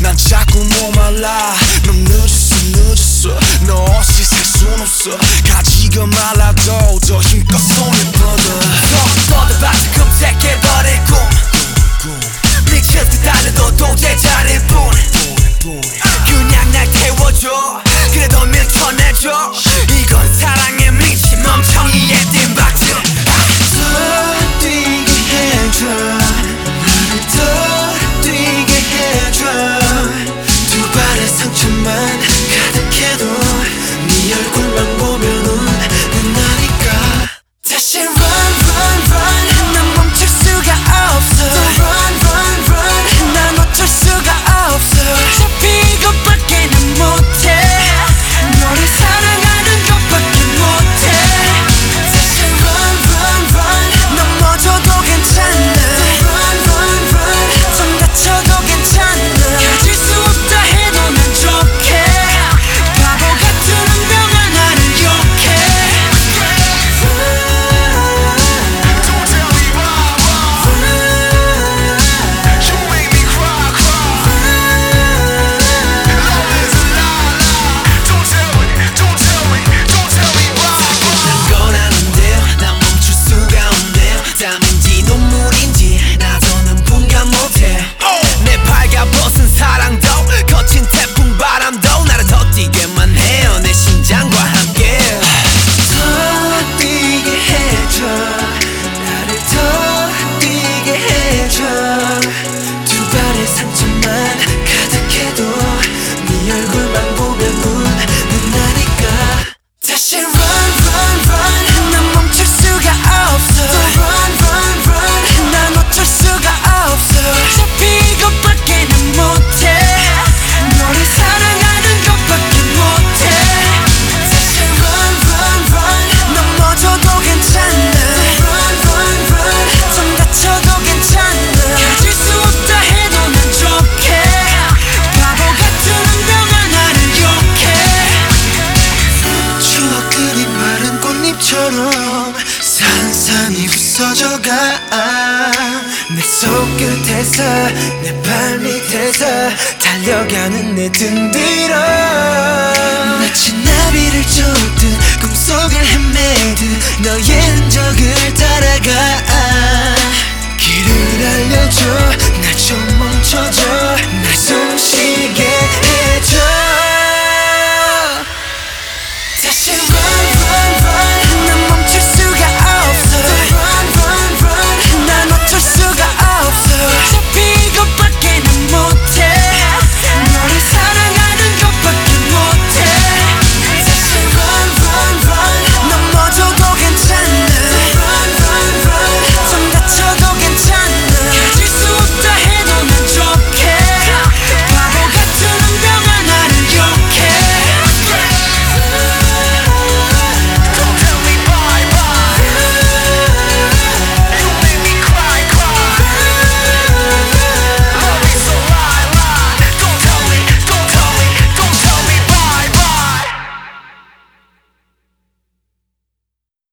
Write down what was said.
난 자꾸 목말라. 넌 늦었어 너 없이 살 순 없어. 가지가 말라도 더 힘껏 손을 뻗어. 뻗어봐서 검색해버릴 꿈 미칠 듯 달려도 도대체 잘일 뿐. 그냥 날 태워줘 그래도 밀쳐내줘. 이건 사랑에 미친 멍청이의 띵박질. 더 뛰게 해줘 나를 더 뛰게 해줘. 두 발의 상처만 가득해도 네 얼굴만 보면은 끝나니까. 다시 run run run 난 멈출 수가 없어. run run run 난 어쩔 수가 없어. 어차피 이것밖에 난 못해. 너를 사랑하는 것밖에 못해. 다시 run run run 넘어져도 괜찮아. run run run 좀 다쳐도 괜찮아. 가질 수 없다 해도 난 좋게. 바보 같은 운명아 나를 욕해. Don't tell me why, you make me cry, Love is a lie. Don't tell me why. 난 거라는데요 난 멈출 수가 없네요. 땀인지 눈물인지 나서는 분간 못해. 내 발가벗은 사랑도 거친 태풍 바람도 나를 더 뛰게만 해요 내 심장과 함께. 더 뛰게 해줘 나를 더 뛰게 해줘. 두 발의 상처만 가득해도 네 얼굴만 보면 눈나니까. 다시 run run run 난 멈출 수가 없어. run run run 난 어쩔 수가 없어. 어차피 이것밖에 난 못해. 너를 사랑하는 것밖에 못해. 다시 run run run 넘어져도 괜찮아. run run run 좀 다쳐도 괜찮아. 가질 수 없다 해도 난 좋게. 바보 같은 운명아 나를 욕해. 추억들이 마른 꽃잎처럼 산산이 부서져가. 내 손끝에서 내 발밑에서 달려가는 내 등 뒤로 마치 나비를 쫓듯 꿈속을 헤매듯 너의 흔적을 따라가.